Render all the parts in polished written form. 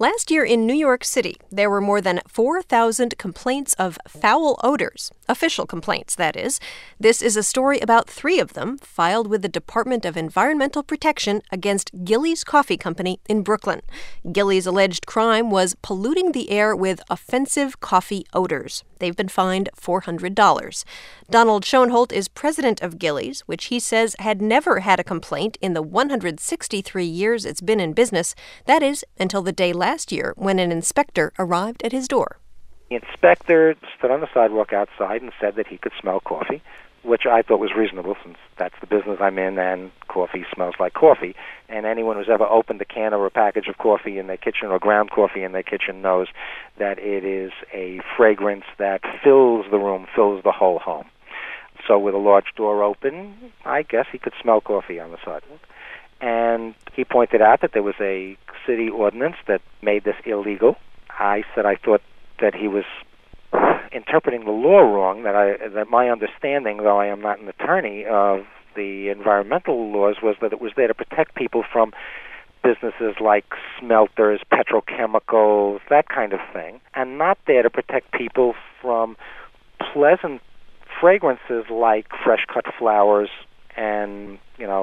Last year in New York City, there were more than 4,000 complaints of foul odors. Official complaints, that is. This is a story about 3 of them filed with the Department of Environmental Protection against Gilley's Coffee Company in Brooklyn. Gilley's alleged crime was polluting the air with offensive coffee odors. They've been fined $400. Donald Schoenholt is president of Gilley's, which he says had never had a complaint in the 163 years it's been in business. That is, until the day last year when an inspector arrived at his door. The inspector stood on the sidewalk outside and said that he could smell coffee, which I thought was reasonable since that's the business I'm in and coffee smells like coffee. And anyone who's ever opened a can or a package of coffee in their kitchen or ground coffee in their kitchen knows that it is a fragrance that fills the room, fills the whole home. So with a large door open, I guess he could smell coffee on the sidewalk. And he pointed out that there was a city ordinance that made this illegal. I said I thought that he was interpreting the law wrong, that my understanding, though I am not an attorney, of the environmental laws was that it was there to protect people from businesses like smelters, petrochemicals, that kind of thing, and not there to protect people from pleasant fragrances like fresh cut flowers and,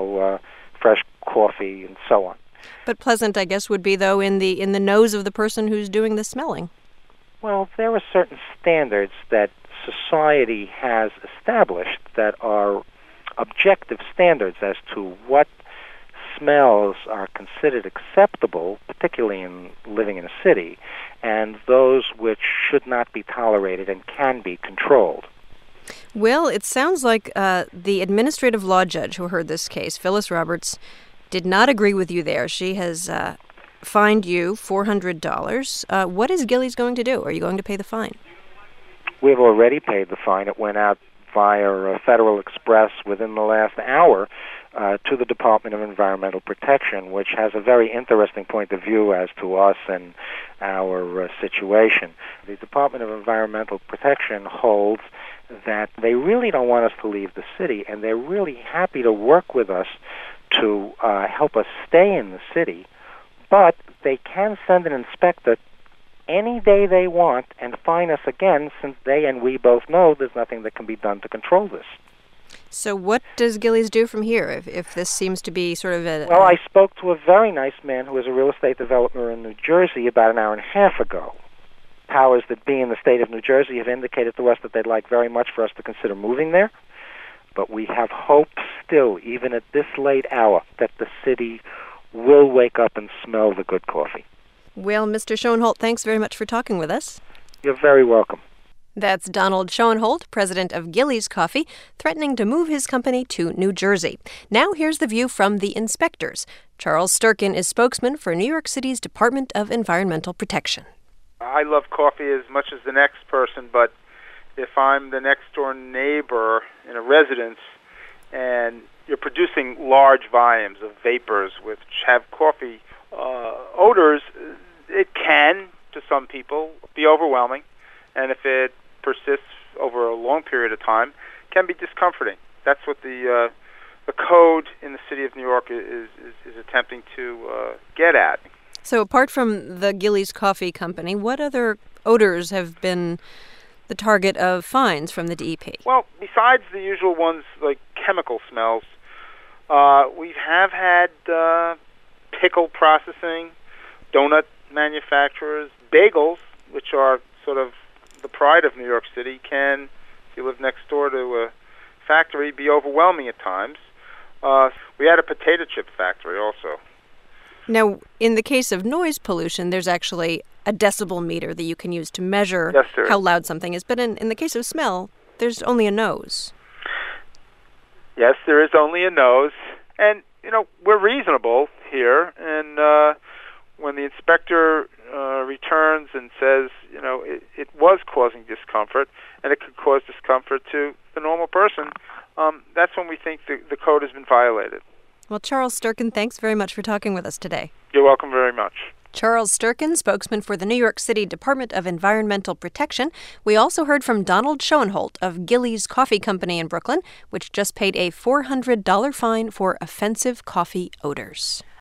fresh coffee and so on. But pleasant, I guess, would be, though, in the nose of the person who's doing the smelling. Well, there are certain standards that society has established that are objective standards as to what smells are considered acceptable, particularly in living in a city, and those which should not be tolerated and can be controlled. Well, it sounds like the administrative law judge who heard this case, Phyllis Roberts, did not agree with you there. She has fined you $400. What is Gilley's going to do? Are you going to pay the fine? We've already paid the fine. It went out via Federal Express within the last hour to the Department of Environmental Protection, which has a very interesting point of view as to us and our situation. The Department of Environmental Protection holds that they really don't want us to leave the city, and they're really happy to work with us to help us stay in the city, but they can send an inspector any day they want and fine us again, since they and we both know there's nothing that can be done to control this. So what does Gilley's do from here if this seems to be sort of a... Well, I spoke to a very nice man who is a real estate developer in New Jersey about an hour and a half ago. Powers that be in the state of New Jersey have indicated to us that they'd like very much for us to consider moving there. But we have hope still, even at this late hour, that the city will wake up and smell the good coffee. Well, Mr. Schoenholt, thanks very much for talking with us. You're very welcome. That's Donald Schoenholt, president of Gilley's Coffee, threatening to move his company to New Jersey. Now here's the view from the inspectors. Charles Sturken is spokesman for New York City's Department of Environmental Protection. I love coffee as much as the next person, but if I'm the next door neighbor in a residence and you're producing large volumes of vapors which have coffee odors, it can, to some people, be overwhelming. And if it persists over a long period of time, can be discomforting. That's what the code in the city of New York is attempting to get at. So apart from the Gilley's Coffee Company, what other odors have been the target of fines from the DEP? Well, besides the usual ones like chemical smells, we have had pickle processing, donut manufacturers, bagels, which are sort of the pride of New York City, can, if you live next door to a factory, be overwhelming at times. We had a potato chip factory also. Now, in the case of noise pollution, there's actually a decibel meter that you can use to measure how loud something is. But in the case of smell, there's only a nose. Yes, there is only a nose. And, we're reasonable here. And when the inspector returns and says, it was causing discomfort, and it could cause discomfort to the normal person, that's when we think the code has been violated. Well, Charles Sturken, thanks very much for talking with us today. You're welcome very much. Charles Sturken, spokesman for the New York City Department of Environmental Protection. We also heard from Donald Schoenholt of Gilley's Coffee Company in Brooklyn, which just paid a $400 fine for offensive coffee odors.